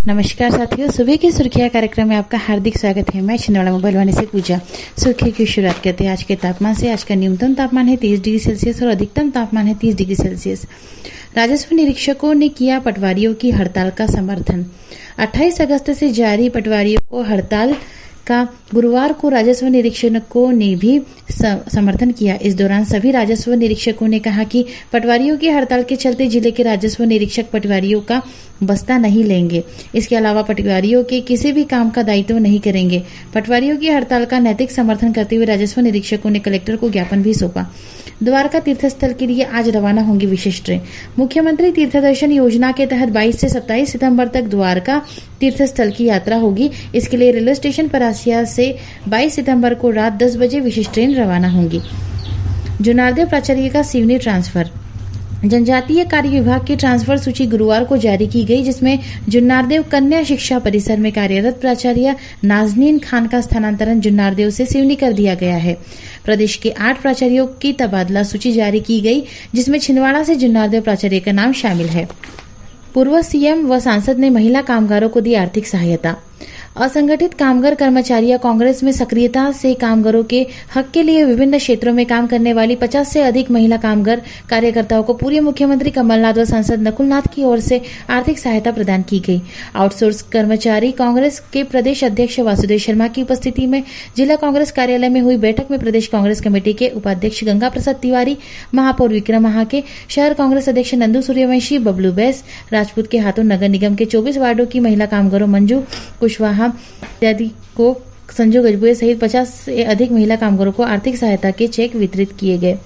नमस्कार साथियों, सुबह की सुर्खियां कार्यक्रम में आपका हार्दिक स्वागत है। मैं छिंदवाड़ा मोबाइल वाणी से पूजा। सुर्खी की शुरुआत करते हैं आज के तापमान से। आज का न्यूनतम तापमान है 23 डिग्री सेल्सियस और अधिकतम तापमान है 30 डिग्री सेल्सियस। राजस्व निरीक्षकों ने किया पटवारियों की हड़ताल का समर्थन। 28 अगस्त से जारी पटवारियों को हड़ताल का गुरुवार को राजस्व निरीक्षकों ने भी समर्थन किया। इस दौरान सभी राजस्व निरीक्षकों ने कहा कि पटवारियों की हड़ताल के चलते जिले के राजस्व निरीक्षक पटवारियों का बस्ता नहीं लेंगे। इसके अलावा पटवारियों के किसी भी काम का दायित्व नहीं करेंगे। पटवारियों की हड़ताल का नैतिक समर्थन करते हुए राजस्व निरीक्षकों ने कलेक्टर को ज्ञापन भी सौंपा। द्वारका तीर्थस्थल के लिए आज रवाना होंगी विशेष ट्रेन। मुख्यमंत्री तीर्थ दर्शन योजना के तहत 22 से 27 सितंबर तक द्वारका तीर्थस्थल की यात्रा होगी। इसके लिए रेलवे स्टेशन परासिया से 22 सितंबर को रात 10 बजे विशेष ट्रेन रवाना होंगी। जुन्नारदेव प्राचार्य का सिवनी ट्रांसफर। जनजातीय कार्य विभाग की ट्रांसफर सूची गुरुवार को जारी की गई, जिसमें जुन्नारदेव कन्या शिक्षा परिसर में कार्यरत प्राचार्य नाजनीन खान का स्थानांतरण जुन्नारदेव से सिवनी कर दिया गया है। प्रदेश के 8 प्राचार्यों की तबादला सूची जारी की गई, जिसमें छिंदवाड़ा से जुन्नारदेव प्राचार्य का नाम शामिल है। पूर्व सीएम व सांसद ने महिला कामगारों को दी आर्थिक सहायता। असंगठित कामगार कर्मचारियों कांग्रेस में सक्रियता से कामगारों के हक के लिए विभिन्न क्षेत्रों में काम करने वाली 50 से अधिक महिला कामगार कार्यकर्ताओं को पूर्व मुख्यमंत्री कमलनाथ व सांसद नकुलनाथ की ओर से आर्थिक सहायता प्रदान की गई। आउटसोर्स कर्मचारी कांग्रेस के प्रदेश अध्यक्ष वासुदेव शर्मा की उपस्थिति में जिला कांग्रेस कार्यालय में हुई बैठक में प्रदेश कांग्रेस कमेटी के उपाध्यक्ष गंगा प्रसाद तिवारी, महापौर विक्रम महाके, शहर कांग्रेस अध्यक्ष नंदू सूर्यवंशी, बबलू बैस राजपूत के हाथों नगर निगम के 24 वार्डों की महिला कामगारों मंजू कुशवाहा इत्यादि को संजू गजबुए सहित 50 से अधिक महिला कामगारों को आर्थिक सहायता के चेक वितरित किए गए।